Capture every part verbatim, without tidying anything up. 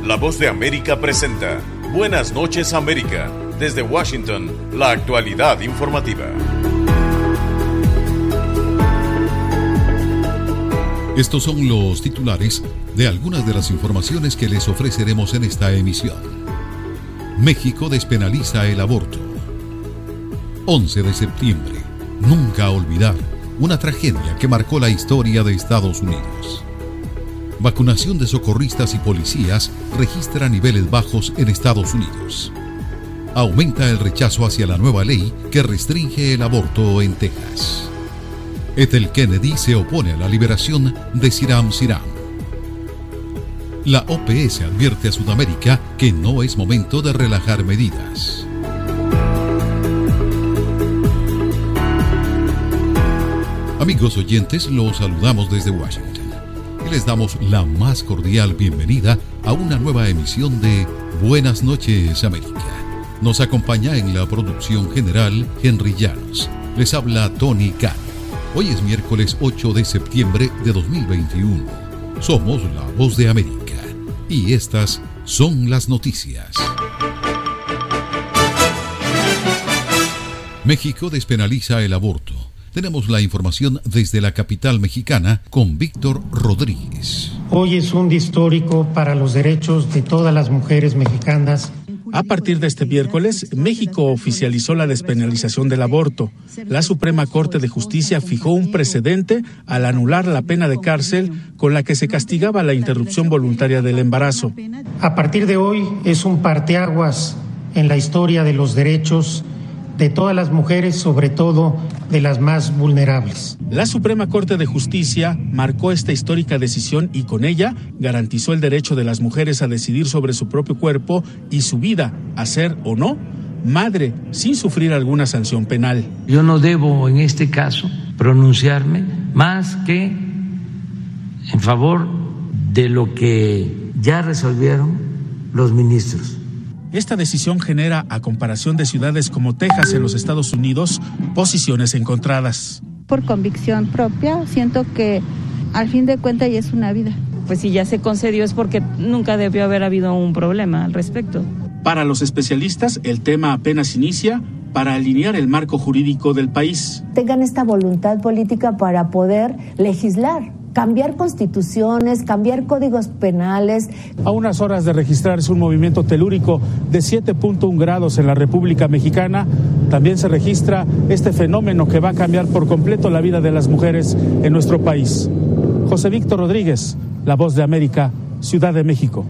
La Voz de América presenta Buenas noches América. Desde Washington, la actualidad informativa. Estos son los titulares de algunas de las informaciones que les ofreceremos en esta emisión. México despenaliza el aborto. once de septiembre. Nunca olvidar. Una tragedia que marcó la historia de Estados Unidos. Vacunación de socorristas y policías registra niveles bajos en Estados Unidos. Aumenta el rechazo hacia la nueva ley que restringe el aborto en Texas. Ethel Kennedy se opone a la liberación de Ziram Ziram. La O P S advierte a Sudamérica que no es momento de relajar medidas. Amigos oyentes, los saludamos desde Washington y les damos la más cordial bienvenida a una nueva emisión de Buenas noches América. Nos acompaña en la producción general Henry Llanos. Les habla Tony Khan. Hoy es miércoles ocho de septiembre de dos mil veintiuno. Somos la Voz de América y estas son las noticias. México despenaliza el aborto. Tenemos la información desde la capital mexicana con Víctor Rodríguez. Hoy es un día histórico para los derechos de todas las mujeres mexicanas. A partir de este miércoles, México oficializó la despenalización del aborto. La Suprema Corte de Justicia fijó un precedente al anular la pena de cárcel con la que se castigaba la interrupción voluntaria del embarazo. A partir de hoy es un parteaguas en la historia de los derechos de todas las mujeres, sobre todo de las más vulnerables. La Suprema Corte de Justicia marcó esta histórica decisión y con ella garantizó el derecho de las mujeres a decidir sobre su propio cuerpo y su vida, a ser o no madre, sin sufrir alguna sanción penal. Yo no debo en este caso pronunciarme más que en favor de lo que ya resolvieron los ministros. Esta decisión genera, a comparación de ciudades como Texas en los Estados Unidos, posiciones encontradas. Por convicción propia, siento que al fin de cuentas ya es una vida. Pues si ya se concedió es porque nunca debió haber habido un problema al respecto. Para los especialistas, el tema apenas inicia para alinear el marco jurídico del país. Tengan esta voluntad política para poder legislar. Cambiar constituciones, cambiar códigos penales. A unas horas de registrarse un movimiento telúrico de siete punto uno grados en la República Mexicana, también se registra este fenómeno que va a cambiar por completo la vida de las mujeres en nuestro país. José Víctor Rodríguez, La Voz de América, Ciudad de México.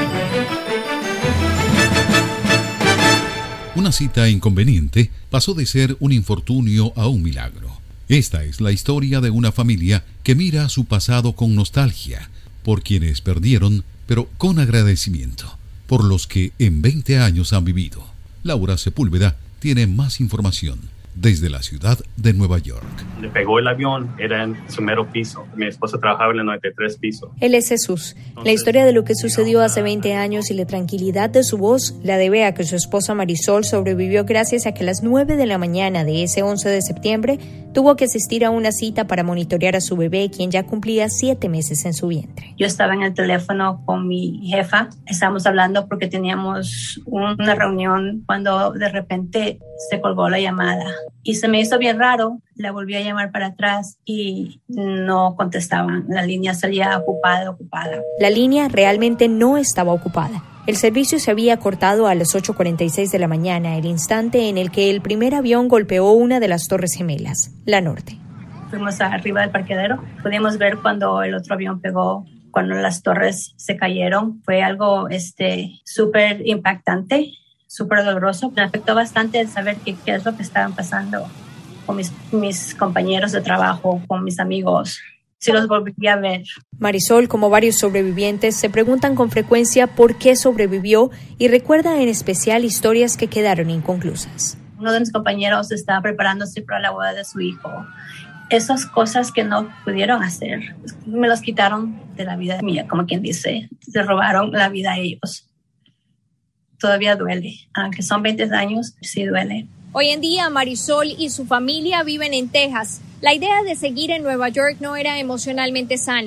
Una cita inconveniente pasó de ser un infortunio a un milagro. Esta es la historia de una familia que mira a su pasado con nostalgia, por quienes perdieron, pero con agradecimiento, por los que en veinte años han vivido. Laura Sepúlveda tiene más información desde la ciudad de Nueva York. Le pegó el avión, era en su mero piso. Mi esposa trabajaba en el noventa y tres piso. Él es Jesús. La historia de lo que sucedió hace veinte años y la tranquilidad de su voz la debe a que su esposa Marisol sobrevivió gracias a que a las nueve de la mañana de ese once de septiembre tuvo que asistir a una cita para monitorear a su bebé, quien ya cumplía siete meses en su vientre. Yo estaba en el teléfono con mi jefa. Estábamos hablando porque teníamos una reunión cuando de repente se colgó la llamada. Y se me hizo bien raro, la volví a llamar para atrás y no contestaban. La línea salía ocupada, ocupada. La línea realmente no estaba ocupada. El servicio se había cortado a las ocho cuarenta y seis de la mañana, el instante en el que el primer avión golpeó una de las Torres Gemelas, la norte. Fuimos arriba del parqueadero. Pudimos ver cuando el otro avión pegó, cuando las torres se cayeron. Fue algo este, súper impactante. Súper doloroso. Me afectó bastante saber qué, qué es lo que estaban pasando con mis, mis compañeros de trabajo, con mis amigos. Si los volví a ver. Marisol, como varios sobrevivientes, se preguntan con frecuencia por qué sobrevivió y recuerda en especial historias que quedaron inconclusas. Uno de mis compañeros estaba preparándose para la boda de su hijo. Esas cosas que no pudieron hacer, me los quitaron de la vida mía, como quien dice. Se robaron la vida a ellos. Todavía duele, aunque son veinte años, sí duele. Hoy en día Marisol y su familia viven en Texas. La idea de seguir en Nueva York no era emocionalmente sana.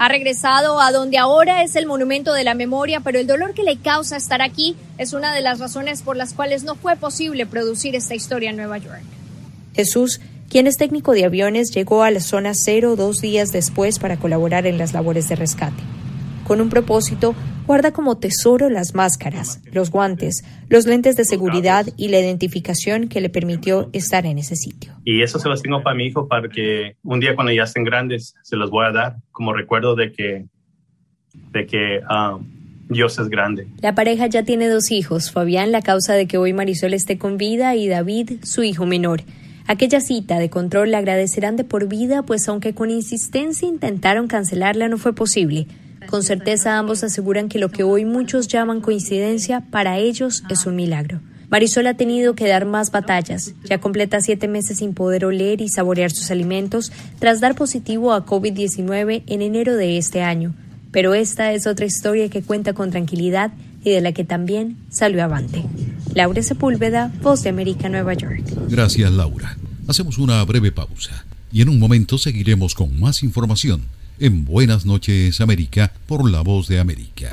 Ha regresado a donde ahora es el Monumento de la Memoria, pero el dolor que le causa estar aquí es una de las razones por las cuales no fue posible producir esta historia en Nueva York. Jesús, quien es técnico de aviones, llegó a la zona cero dos días después para colaborar en las labores de rescate. Con un propósito, guarda como tesoro las máscaras, los guantes, los lentes de seguridad y la identificación que le permitió estar en ese sitio. Y eso se los tengo para mi hijo, para que un día cuando ya estén grandes se los voy a dar como recuerdo de que, de que um, Dios es grande. La pareja ya tiene dos hijos, Fabián, la causa de que hoy Marisol esté con vida, y David, su hijo menor. Aquella cita de control la agradecerán de por vida, pues aunque con insistencia intentaron cancelarla, no fue posible. Con certeza ambos aseguran que lo que hoy muchos llaman coincidencia, para ellos es un milagro. Marisol ha tenido que dar más batallas. Ya completa siete meses sin poder oler y saborear sus alimentos tras dar positivo a covid diecinueve en enero de este año. Pero esta es otra historia que cuenta con tranquilidad y de la que también salió avante. Laura Sepúlveda, Voz de América, Nueva York. Gracias, Laura. Hacemos una breve pausa y en un momento seguiremos con más información en Buenas noches, América, por La Voz de América.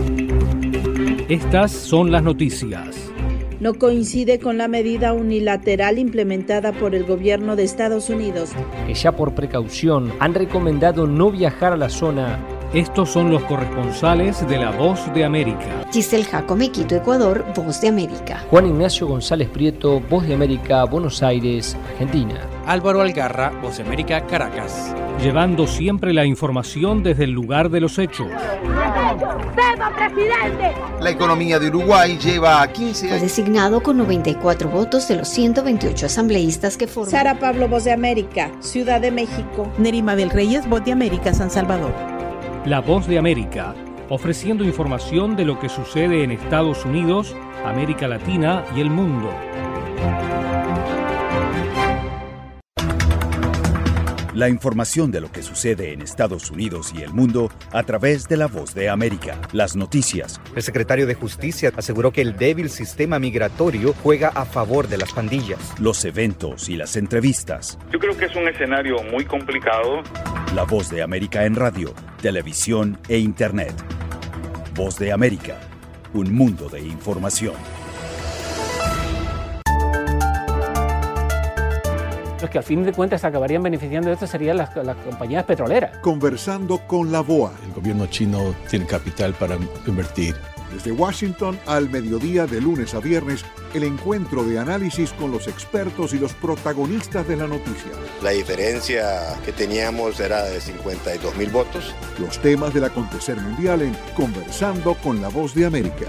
Estas son las noticias. No coincide con la medida unilateral implementada por el gobierno de Estados Unidos, que ya por precaución han recomendado no viajar a la zona. Estos son los corresponsales de La Voz de América. Giselle Jacome, Quito, Ecuador, Voz de América. Juan Ignacio González Prieto, Voz de América, Buenos Aires, Argentina. Álvaro Algarra, Voz de América, Caracas. Llevando siempre la información desde el lugar de los hechos. ¡Presidente! La economía de Uruguay lleva quince años. Fue designado con noventa y cuatro votos de los ciento veintiocho asambleístas que forman. Sara Pablo, Voz de América, Ciudad de México. Nerima del Reyes, Voz de América, San Salvador. La Voz de América, ofreciendo información de lo que sucede en Estados Unidos, América Latina y el mundo. La información de lo que sucede en Estados Unidos y el mundo a través de La Voz de América. Las noticias. El secretario de Justicia aseguró que el débil sistema migratorio juega a favor de las pandillas. Los eventos y las entrevistas. Yo creo que es un escenario muy complicado. La Voz de América en radio, televisión e internet. Voz de América, un mundo de información. Los que al fin de cuentas se acabarían beneficiando de esto serían las, las compañías petroleras. Conversando con la B O A. El gobierno chino tiene capital para invertir. Desde Washington al mediodía de lunes a viernes, el encuentro de análisis con los expertos y los protagonistas de la noticia. La diferencia que teníamos era de cincuenta y dos mil votos. Los temas del acontecer mundial en Conversando con la Voz de América.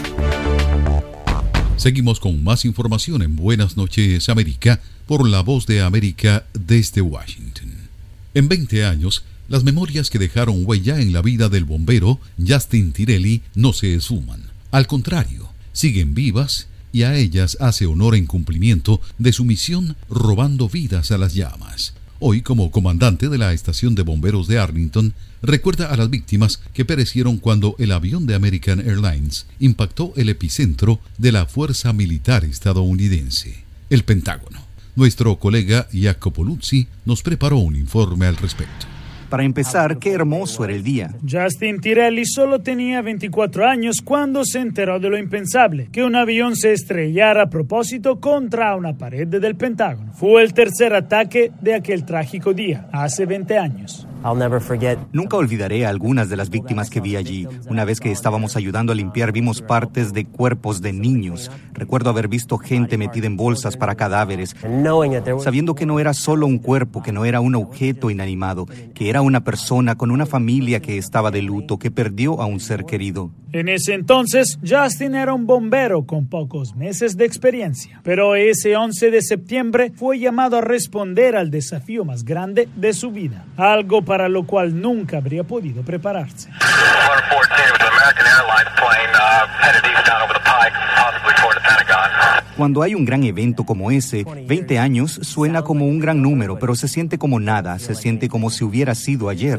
Seguimos con más información en Buenas noches, América, por La Voz de América desde Washington. En veinte años, las memorias que dejaron huella en la vida del bombero Justin Tirelli no se esfuman. Al contrario, siguen vivas y a ellas hace honor en cumplimiento de su misión robando vidas a las llamas. Hoy, como comandante de la estación de bomberos de Arlington, recuerda a las víctimas que perecieron cuando el avión de American Airlines impactó el epicentro de la fuerza militar estadounidense, el Pentágono. Nuestro colega Jacopo Luzzi nos preparó un informe al respecto. Para empezar, qué hermoso era el día. Justin Tirelli solo tenía veinticuatro años cuando se enteró de lo impensable, que un avión se estrellara a propósito contra una pared del Pentágono. Fue el tercer ataque de aquel trágico día, hace veinte años. I'll never forget. Nunca olvidaré a algunas de las víctimas que vi allí. Una vez que estábamos ayudando a limpiar, vimos partes de cuerpos de niños. Recuerdo haber visto gente metida en bolsas para cadáveres, sabiendo que no era solo un cuerpo, que no era un objeto inanimado, que era una persona con una familia que estaba de luto, que perdió a un ser querido. En ese entonces, Justin era un bombero con pocos meses de experiencia. Pero ese once de septiembre fue llamado a responder al desafío más grande de su vida. Algo para lo cual nunca habría podido prepararse. Cuando hay un gran evento como ese, veinte años suena como un gran número, pero se siente como nada, se siente como si hubiera sido ayer.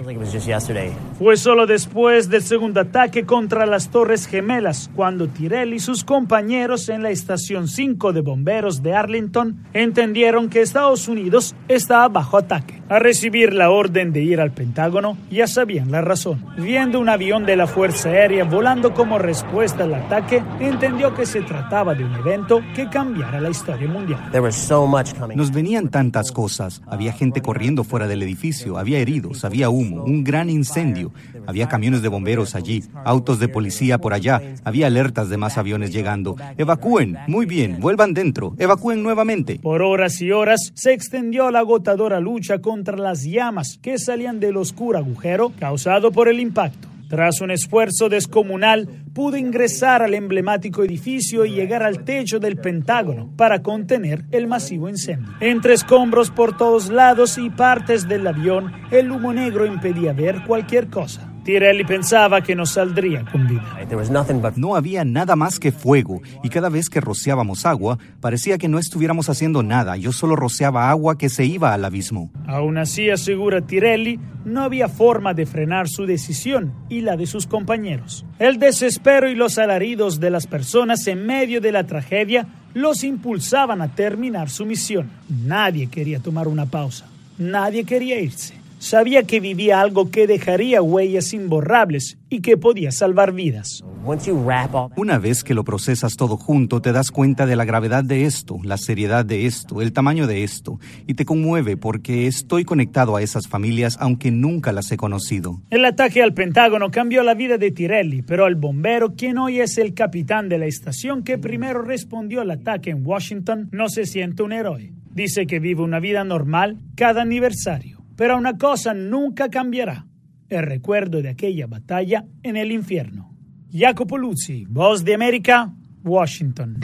Fue solo después del segundo ataque contra las Torres Gemelas, cuando Tyrell y sus compañeros en la estación cinco de bomberos de Arlington entendieron que Estados Unidos estaba bajo ataque. Al recibir la orden de ir al Pentágono, ya sabían la razón. Viendo un avión de la Fuerza Aérea volando como respuesta al ataque, entendió que se trataba de un evento que cambiara la historia mundial. Nos venían tantas cosas. Había gente corriendo fuera del edificio, había heridos, había humo, un gran incendio. Había camiones de bomberos allí, autos de policía por allá, había alertas de más aviones llegando. Evacúen, muy bien, vuelvan dentro, evacúen nuevamente. Por horas y horas se extendió la agotadora lucha contra las llamas que salían del oscuro agujero causado por el impacto. Tras un esfuerzo descomunal, pudo ingresar al emblemático edificio y llegar al techo del Pentágono para contener el masivo incendio. Entre escombros por todos lados y partes del avión, el humo negro impedía ver cualquier cosa. Tyrell pensaba que no saldría con vida. No había nada más que fuego, y cada vez que rociábamos agua, parecía que no estuviéramos haciendo nada. Yo solo rociaba agua que se iba al abismo. Aún así, asegura Tyrell, no había forma de frenar su decisión y la de sus compañeros. El desespero y los alaridos de las personas en medio de la tragedia los impulsaban a terminar su misión. Nadie quería tomar una pausa. Nadie quería irse. Sabía que vivía algo que dejaría huellas imborrables y que podía salvar vidas. Una vez que lo procesas todo junto, te das cuenta de la gravedad de esto, la seriedad de esto, el tamaño de esto, y te conmueve porque estoy conectado a esas familias aunque nunca las he conocido. El ataque al Pentágono cambió la vida de Tyrell, pero el bombero, quien hoy es el capitán de la estación que primero respondió al ataque en Washington, no se siente un héroe. Dice que vive una vida normal cada aniversario. Pero una cosa nunca cambiará, el recuerdo de aquella batalla en el infierno. Jacopo Luzzi, Voz de América, Washington.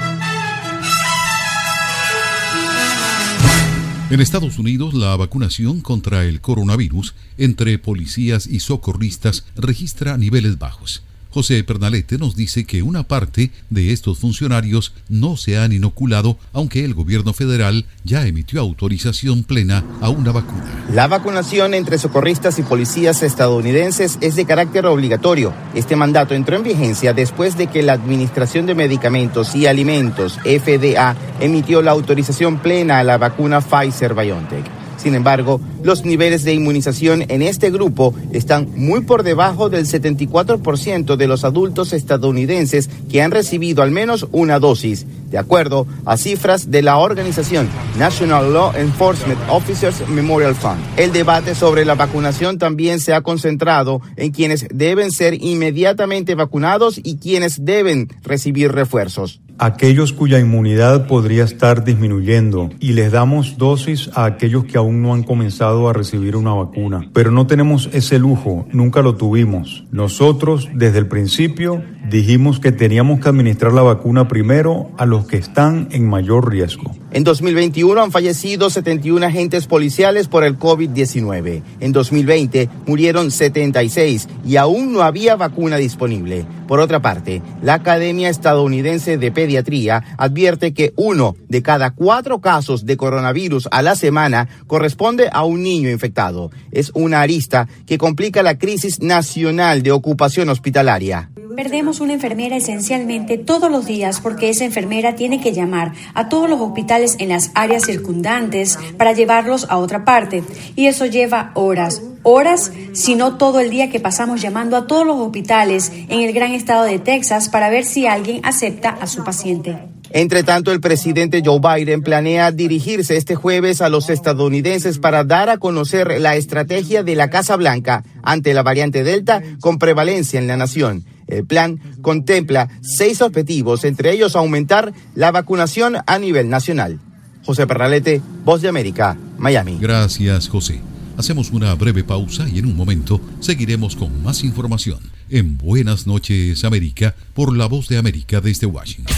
En Estados Unidos, la vacunación contra el coronavirus entre policías y socorristas registra niveles bajos. José Pernalete nos dice que una parte de estos funcionarios no se han inoculado, aunque el gobierno federal ya emitió autorización plena a una vacuna. La vacunación entre socorristas y policías estadounidenses es de carácter obligatorio. Este mandato entró en vigencia después de que la Administración de Medicamentos y Alimentos, F D A, emitió la autorización plena a la vacuna Pfizer-BioNTech. Sin embargo, los niveles de inmunización en este grupo están muy por debajo del setenta y cuatro por ciento de los adultos estadounidenses que han recibido al menos una dosis, de acuerdo a cifras de la organización National Law Enforcement Officers Memorial Fund. El debate sobre la vacunación también se ha concentrado en quienes deben ser inmediatamente vacunados y quienes deben recibir refuerzos. Aquellos cuya inmunidad podría estar disminuyendo, y les damos dosis a aquellos que aún no han comenzado a recibir una vacuna. Pero no tenemos ese lujo, nunca lo tuvimos. Nosotros, desde el principio, dijimos que teníamos que administrar la vacuna primero a los que están en mayor riesgo. En dos mil veintiuno han fallecido setenta y uno agentes policiales por el COVID diecinueve. En dos mil veinte murieron setenta y seis y aún no había vacuna disponible. Por otra parte, la Academia Estadounidense de Pediatría advierte que uno de cada cuatro casos de coronavirus a la semana corresponde a un niño infectado. Es una arista que complica la crisis nacional de ocupación hospitalaria. Perdemos una enfermera esencialmente todos los días porque esa enfermera tiene que llamar a todos los hospitales en las áreas circundantes para llevarlos a otra parte. Y eso lleva horas, horas, si no todo el día que pasamos llamando a todos los hospitales en el gran estado de Texas para ver si alguien acepta a su paciente. Entre tanto, el presidente Joe Biden planea dirigirse este jueves a los estadounidenses para dar a conocer la estrategia de la Casa Blanca ante la variante Delta con prevalencia en la nación. El plan contempla seis objetivos, entre ellos aumentar la vacunación a nivel nacional. José Pernalete, Voz de América, Miami. Gracias, José. Hacemos una breve pausa y en un momento seguiremos con más información en Buenas noches, América, por la Voz de América desde Washington.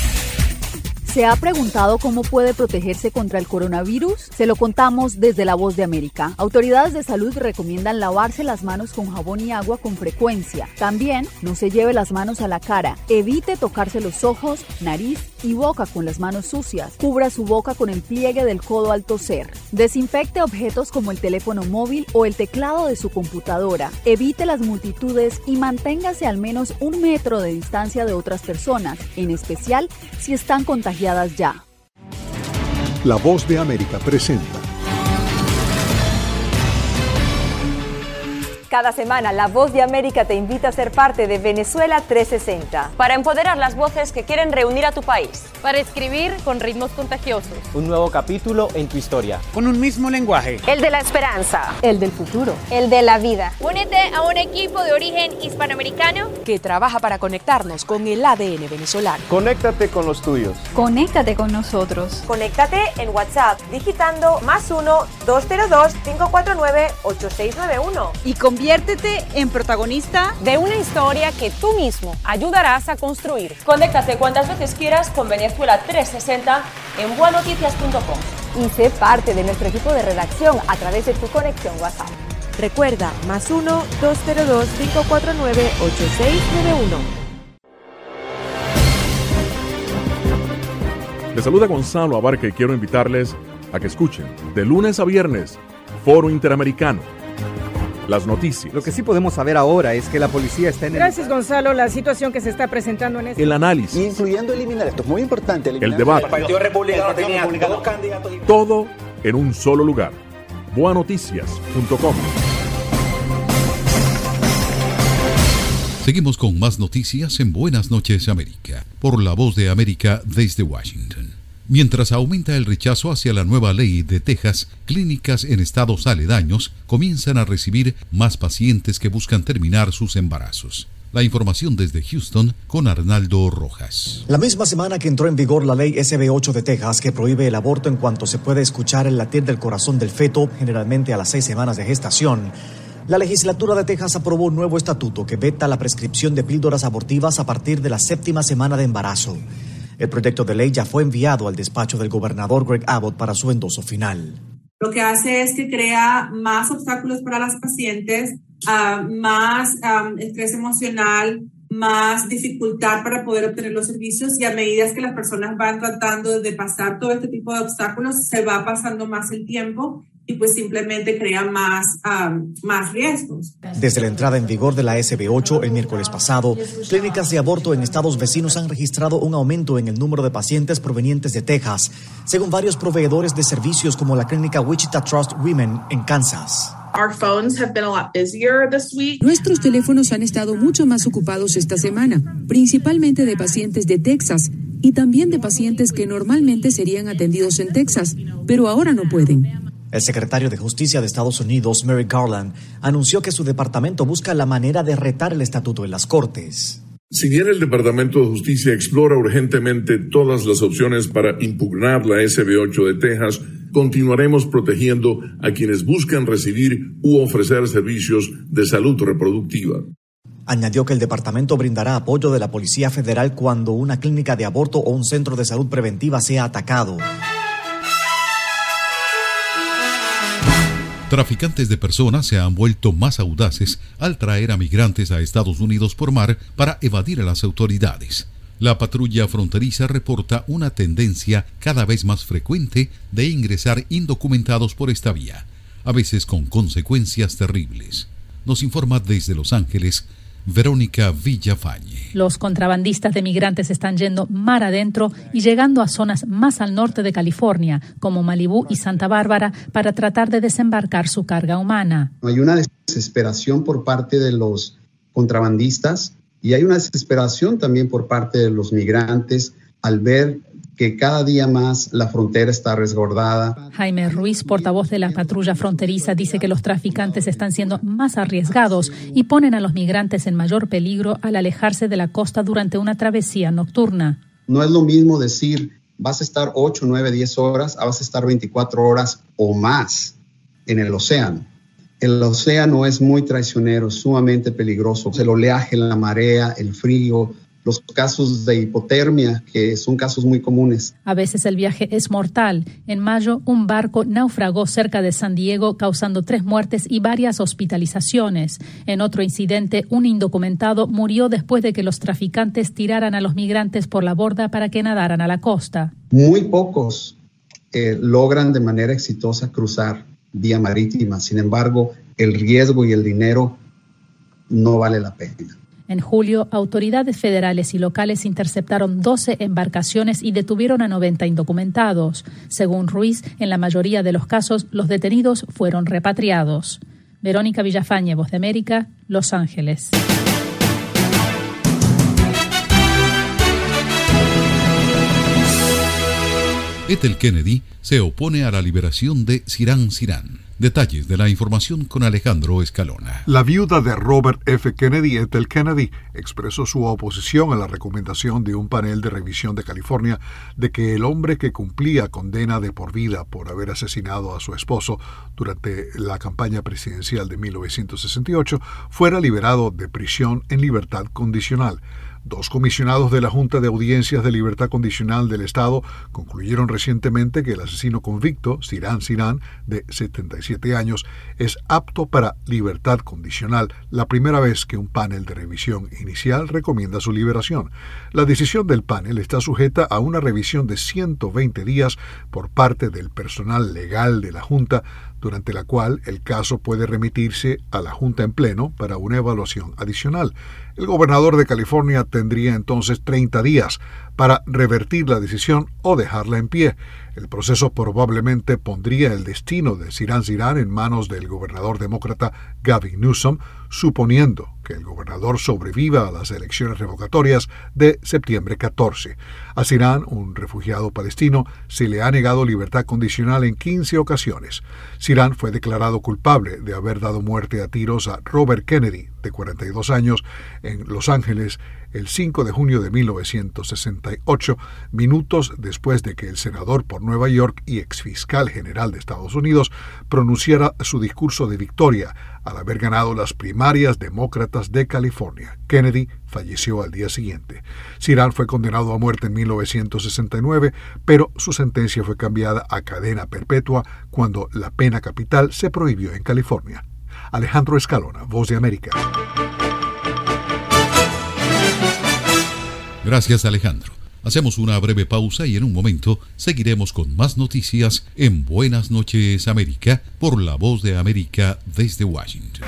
¿Se ha preguntado cómo puede protegerse contra el coronavirus? Se lo contamos desde La Voz de América. Autoridades de salud recomiendan lavarse las manos con jabón y agua con frecuencia. También no se lleve las manos a la cara. Evite tocarse los ojos, nariz y boca con las manos sucias. Cubra su boca con el pliegue del codo al toser. Desinfecte objetos como el teléfono móvil o el teclado de su computadora. Evite las multitudes y manténgase al menos un metro de distancia de otras personas, en especial si están contagiadas ya. La Voz de América presenta. Cada semana, La Voz de América te invita a ser parte de Venezuela trescientos sesenta. Para empoderar las voces que quieren reunir a tu país. Para escribir con ritmos contagiosos. Un nuevo capítulo en tu historia. Con un mismo lenguaje. El de la esperanza. El del futuro. El de la vida. Únete a un equipo de origen hispanoamericano que trabaja para conectarnos con el A D N venezolano. Conéctate con los tuyos. Conéctate con nosotros. Conéctate en WhatsApp digitando más uno dos cero dos cinco cuatro nueve ocho seis nueve uno. Y conviértete en protagonista de una historia que tú mismo ayudarás a construir. Conéctate cuantas veces quieras con Venezuela trescientos sesenta en bua noticias punto com y sé parte de nuestro equipo de redacción a través de tu conexión WhatsApp. Recuerda, más uno dos cero dos cinco cuatro nueve ocho seis nueve uno. Les saluda Gonzalo Abarca y quiero invitarles a que escuchen de lunes a viernes Foro Interamericano. Las noticias. Lo que sí podemos saber ahora es que la policía está en el... Gracias, Gonzalo. La situación que se está presentando en este... El análisis. Incluyendo eliminar, esto es muy importante. El debate. El Partido Republicano tenía dos candidatos. Todo en un solo lugar. bua noticias punto com. Seguimos con más noticias en Buenas Noches América, por La Voz de América desde Washington. Mientras aumenta el rechazo hacia la nueva ley de Texas, clínicas en estados aledaños comienzan a recibir más pacientes que buscan terminar sus embarazos. La información desde Houston con Arnaldo Rojas. La misma semana que entró en vigor la ley S B ocho de Texas, que prohíbe el aborto en cuanto se puede escuchar el latir del corazón del feto, generalmente a las seis semanas de gestación, la legislatura de Texas aprobó un nuevo estatuto que veta la prescripción de píldoras abortivas a partir de la séptima semana de embarazo. El proyecto de ley ya fue enviado al despacho del gobernador Greg Abbott para su endoso final. Lo que hace es que crea más obstáculos para las pacientes, uh, más um, estrés emocional, más dificultad para poder obtener los servicios, y a medida que las personas van tratando de pasar todo este tipo de obstáculos, se va pasando más el tiempo y pues simplemente crea más, um, más riesgos. Desde la entrada en vigor de la S B ocho el miércoles pasado, clínicas de aborto en estados vecinos han registrado un aumento en el número de pacientes provenientes de Texas, según varios proveedores de servicios como la clínica Wichita Trust Women en Kansas. Nuestros teléfonos han estado mucho más ocupados esta semana, principalmente de pacientes de Texas y también de pacientes que normalmente serían atendidos en Texas, pero ahora no pueden. El secretario de Justicia de Estados Unidos, Merrick Garland, anunció que su departamento busca la manera de retar el estatuto en las cortes. Si bien el Departamento de Justicia explora urgentemente todas las opciones para impugnar la S B ocho de Texas, continuaremos protegiendo a quienes buscan recibir u ofrecer servicios de salud reproductiva. Añadió que el departamento brindará apoyo de la Policía Federal cuando una clínica de aborto o un centro de salud preventiva sea atacado. Traficantes de personas se han vuelto más audaces al traer a migrantes a Estados Unidos por mar para evadir a las autoridades. La patrulla fronteriza reporta una tendencia cada vez más frecuente de ingresar indocumentados por esta vía, a veces con consecuencias terribles. Nos informa desde Los Ángeles Verónica Villafañe. Los contrabandistas de migrantes están yendo mar adentro y llegando a zonas más al norte de California, como Malibú y Santa Bárbara, para tratar de desembarcar su carga humana. Hay una desesperación por parte de los contrabandistas y hay una desesperación también por parte de los migrantes al ver que cada día más la frontera está resguardada. Jaime Ruiz, portavoz de la patrulla fronteriza, dice que los traficantes están siendo más arriesgados y ponen a los migrantes en mayor peligro al alejarse de la costa durante una travesía nocturna. No es lo mismo decir vas a estar ocho, nueve, diez horas, a vas a estar veinticuatro horas o más en el océano. El océano es muy traicionero, sumamente peligroso. El oleaje, la marea, el frío, los casos de hipotermia, que son casos muy comunes. A veces el viaje es mortal. En mayo, un barco naufragó cerca de San Diego, causando tres muertes y varias hospitalizaciones. En otro incidente, un indocumentado murió después de que los traficantes tiraran a los migrantes por la borda para que nadaran a la costa. Muy pocos eh, logran de manera exitosa cruzar vía marítima. Sin embargo, el riesgo y el dinero no vale la pena. En julio, autoridades federales y locales interceptaron doce embarcaciones y detuvieron a noventa indocumentados. Según Ruiz, en la mayoría de los casos, los detenidos fueron repatriados. Verónica Villafañe, Voz de América, Los Ángeles. Ethel Kennedy se opone a la liberación de Sirhan Sirhan. Detalles de la información con Alejandro Escalona. La viuda de Robert F. Kennedy, Ethel Kennedy, expresó su oposición a la recomendación de un panel de revisión de California de que el hombre que cumplía condena de por vida por haber asesinado a su esposo durante la campaña presidencial de mil novecientos sesenta y ocho fuera liberado de prisión en libertad condicional. Dos comisionados de la Junta de Audiencias de Libertad Condicional del Estado concluyeron recientemente que el asesino convicto, Sirhan Sirhan, de setenta y siete años, es apto para libertad condicional, la primera vez que un panel de revisión inicial recomienda su liberación. La decisión del panel está sujeta a una revisión de ciento veinte días por parte del personal legal de la Junta, durante la cual el caso puede remitirse a la Junta en pleno para una evaluación adicional. El gobernador de California tendría entonces treinta días para revertir la decisión o dejarla en pie. El proceso probablemente pondría el destino de Sirhan Sirhan en manos del gobernador demócrata Gavin Newsom, suponiendo que el gobernador sobreviva a las elecciones revocatorias de septiembre catorce. A Sirhan, un refugiado palestino, se le ha negado libertad condicional en quince ocasiones. Sirhan fue declarado culpable de haber dado muerte a tiros a Robert Kennedy, de cuarenta y dos años, en Los Ángeles el cinco de junio de mil novecientos sesenta y ocho, minutos después de que el senador por Nueva York y exfiscal general de Estados Unidos pronunciara su discurso de victoria al haber ganado las primarias demócratas de California. Kennedy falleció al día siguiente. Sirhan fue condenado a muerte en mil novecientos sesenta y nueve, pero su sentencia fue cambiada a cadena perpetua cuando la pena capital se prohibió en California. Alejandro Escalona, Voz de América. Gracias, Alejandro. Hacemos una breve pausa y en un momento seguiremos con más noticias en Buenas noches, América, por la Voz de América desde Washington.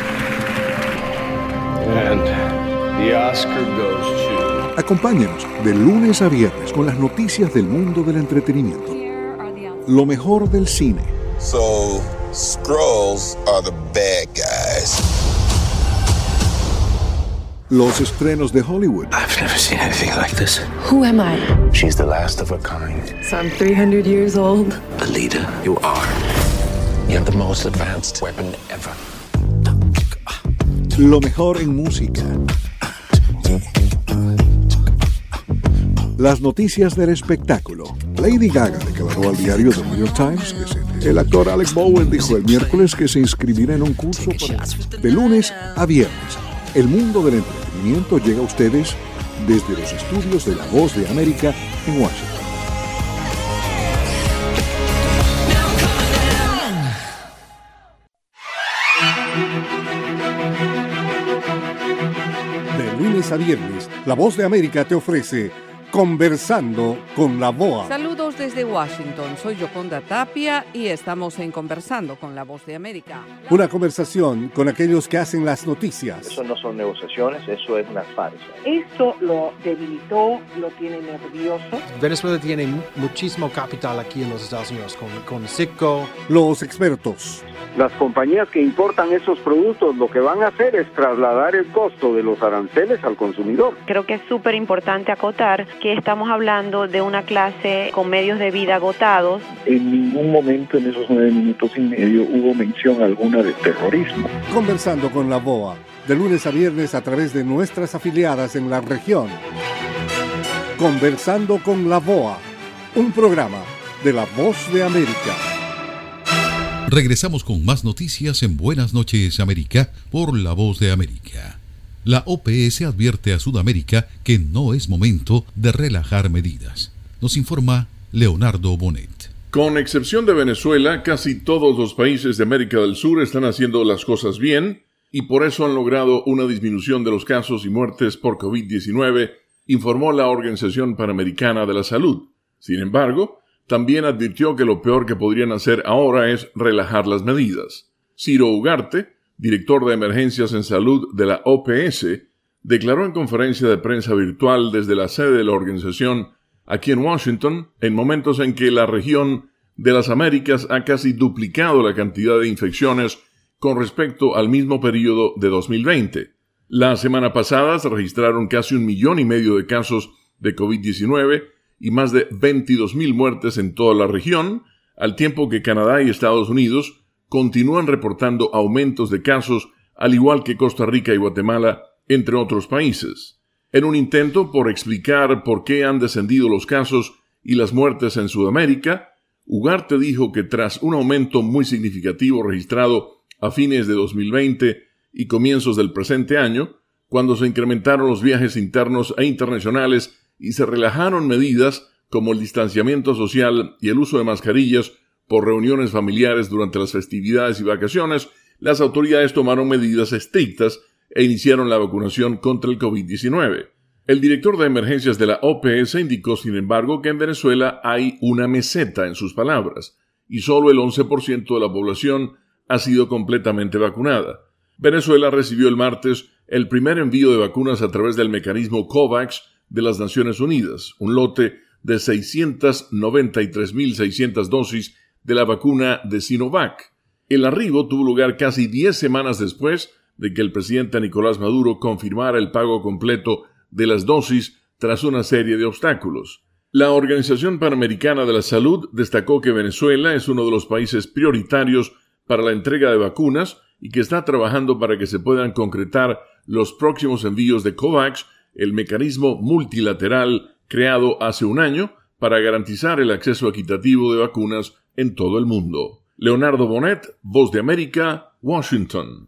And the Oscar goes to... Acompáñanos de lunes a viernes con las noticias del mundo del entretenimiento. Lo mejor del cine. So, Skrulls are the bad guys. Los estrenos de Hollywood. I've never seen anything like this. Who am I? She's the last of her kind. So I'm three hundred years old. A leader, you are. You have the most advanced weapon ever. Lo mejor en música. Las noticias del espectáculo. Lady Gaga declaró al diario The New York Times que se... El actor Alec Bowen dijo el miércoles que se inscribirá en un curso para... de lunes a viernes. El mundo del entretenimiento llega a ustedes desde los estudios de La Voz de América en Washington. De lunes a viernes, La Voz de América te ofrece Conversando con la V O A. Saludos desde Washington, soy Yoconda Tapia y estamos en Conversando con la Voz de América. Una conversación con aquellos que hacen las noticias. Eso no son negociaciones, eso es una farsa. Esto lo debilitó, lo tiene nervioso. Venezuela tiene muchísimo capital aquí en los Estados Unidos, con, con Citgo. Los expertos. Las compañías que importan esos productos lo que van a hacer es trasladar el costo de los aranceles al consumidor. Creo que es súper importante acotar que estamos hablando de una clase con medios de vida agotados. En ningún momento en esos nueve minutos y medio hubo mención alguna de terrorismo. Conversando con la V O A, de lunes a viernes a través de nuestras afiliadas en la región. Conversando con la V O A, un programa de La Voz de América. Regresamos con más noticias en Buenas noches, América, por La Voz de América. La O P S advierte a Sudamérica que no es momento de relajar medidas. Nos informa Leonardo Bonet. Con excepción de Venezuela, casi todos los países de América del Sur están haciendo las cosas bien y por eso han logrado una disminución de los casos y muertes por COVID diecinueve, informó la Organización Panamericana de la Salud. Sin embargo, también advirtió que lo peor que podrían hacer ahora es relajar las medidas. Ciro Ugarte, director de emergencias en salud de la O P S, declaró en conferencia de prensa virtual desde la sede de la organización aquí en Washington, en momentos en que la región de las Américas ha casi duplicado la cantidad de infecciones con respecto al mismo periodo de dos mil veinte. La semana pasada se registraron casi un millón y medio de casos de COVID diecinueve y más de veintidós mil muertes en toda la región, al tiempo que Canadá y Estados Unidos continúan reportando aumentos de casos, al igual que Costa Rica y Guatemala, entre otros países. En un intento por explicar por qué han descendido los casos y las muertes en Sudamérica, Ugarte dijo que tras un aumento muy significativo registrado a fines de dos mil veinte y comienzos del presente año, cuando se incrementaron los viajes internos e internacionales y se relajaron medidas como el distanciamiento social y el uso de mascarillas por reuniones familiares durante las festividades y vacaciones, las autoridades tomaron medidas estrictas e iniciaron la vacunación contra el COVID diecinueve. El director de emergencias de la O P S indicó, sin embargo, que en Venezuela hay una meseta, en sus palabras, y solo el once por ciento de la población ha sido completamente vacunada. Venezuela recibió el martes el primer envío de vacunas a través del mecanismo COVAX de las Naciones Unidas, un lote de seiscientas noventa y tres mil seiscientas dosis de la vacuna de Sinovac. El arribo tuvo lugar casi diez semanas después de que el presidente Nicolás Maduro confirmara el pago completo de las dosis tras una serie de obstáculos. La Organización Panamericana de la Salud destacó que Venezuela es uno de los países prioritarios para la entrega de vacunas y que está trabajando para que se puedan concretar los próximos envíos de COVAX, el mecanismo multilateral creado hace un año para garantizar el acceso equitativo de vacunas en todo el mundo. Leonardo Bonet, Voz de América, Washington.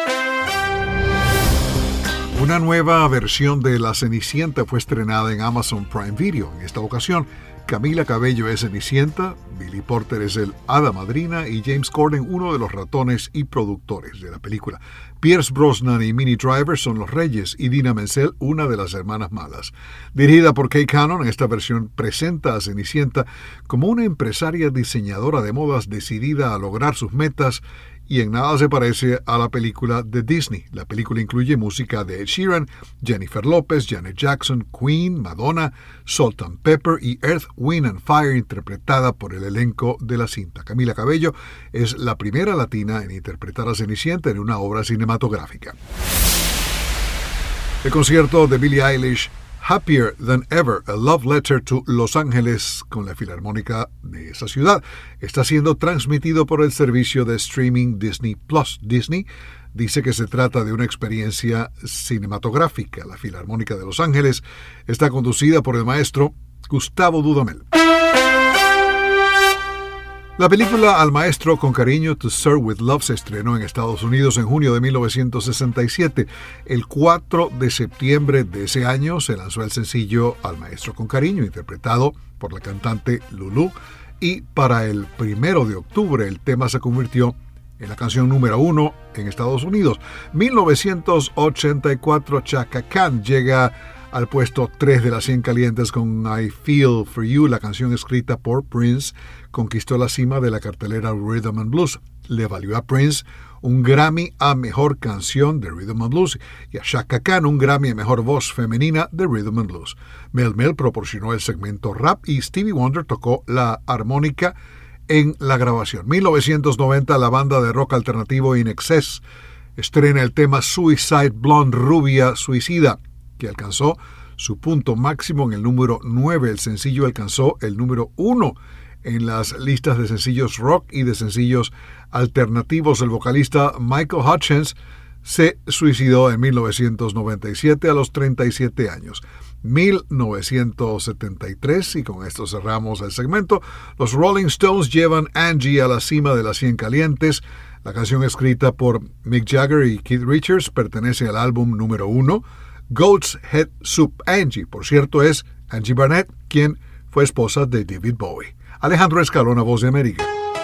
Una nueva versión de La Cenicienta fue estrenada en Amazon Prime Video. En esta ocasión, Camila Cabello es Cenicienta, Billy Porter es el Hada Madrina y James Corden uno de los ratones y productores de la película. Pierce Brosnan y Minnie Driver son los reyes y Idina Menzel una de las hermanas malas. Dirigida por Kay Cannon, esta versión presenta a Cenicienta como una empresaria diseñadora de modas decidida a lograr sus metas y en nada se parece a la película de Disney. La película incluye música de Ed Sheeran, Jennifer Lopez, Janet Jackson, Queen, Madonna, Salt and Pepper y Earth, Wind and Fire, interpretada por el elenco de la cinta. Camila Cabello es la primera latina en interpretar a Cenicienta en una obra cinematográfica. El concierto de Billie Eilish, Happier Than Ever, a Love Letter to Los Ángeles, con la Filarmónica de esa ciudad, está siendo transmitido por el servicio de streaming Disney Plus. Disney dice que se trata de una experiencia cinematográfica. La Filarmónica de Los Ángeles está conducida por el maestro Gustavo Dudamel. La película Al Maestro con Cariño, To Serve with Love, se estrenó en Estados Unidos en junio de mil novecientos sesenta y siete. El cuatro de septiembre de ese año se lanzó el sencillo Al Maestro con Cariño, interpretado por la cantante Lulú, y para el primero de octubre el tema se convirtió en la canción número uno en Estados Unidos. mil novecientos ochenta y cuatro, Chaka Khan llega al puesto tres de las cien calientes con I Feel For You. La canción escrita por Prince conquistó la cima de la cartelera Rhythm and Blues. Le valió a Prince un Grammy a Mejor Canción de Rhythm and Blues y a Chaka Khan un Grammy a Mejor Voz Femenina de Rhythm and Blues. Mel Mel proporcionó el segmento rap y Stevie Wonder tocó la armónica en la grabación. mil novecientos noventa, la banda de rock alternativo In Excess estrena el tema Suicide Blonde, Rubia Suicida, que alcanzó su punto máximo en el número nueve. El sencillo alcanzó el número uno en las listas de sencillos rock y de sencillos alternativos. El vocalista Michael Hutchence se suicidó en mil novecientos noventa y siete a los treinta y siete años. mil novecientos setenta y tres, y con esto cerramos el segmento, los Rolling Stones llevan Angie a la cima de las cien calientes. La canción escrita por Mick Jagger y Keith Richards pertenece al álbum número uno, Goat's Head Soup. Angie, por cierto, es Angie Barnett, quien fue esposa de David Bowie. Alejandro Escalona, Voz de América.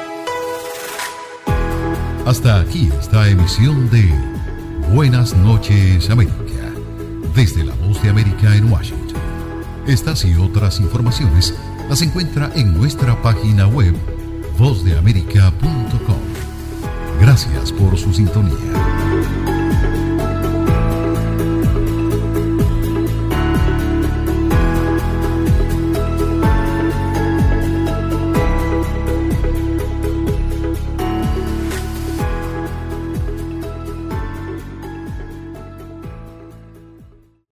Hasta aquí esta emisión de Buenas noches, América, desde la Voz de América en Washington. Estas y otras informaciones las encuentra en nuestra página web voz de américa punto com. Gracias por su sintonía.